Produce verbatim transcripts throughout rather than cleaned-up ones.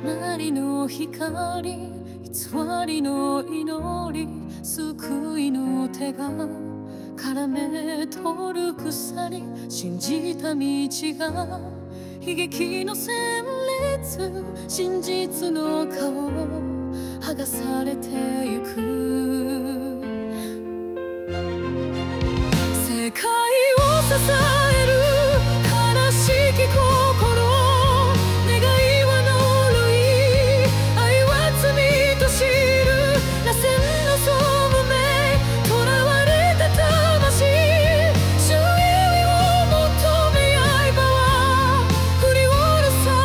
隣の光、偽りの祈り、救いの手が絡め取る鎖、信じた道が悲劇の戦列、真実の顔剥がされてゆく。世界を支える悲しき心、願いは呪い、愛は罪と知る。螺旋の聡明、囚われた魂、終焉を求め刃は振り下ろさ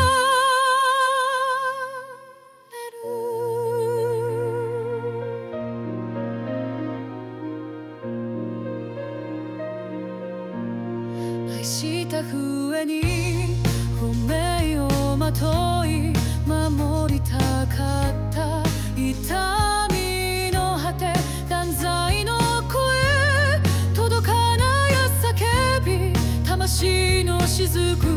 れる。愛した笛に本命をまとい、守りたかった痛みの果て、断罪の声届かない叫び、魂の雫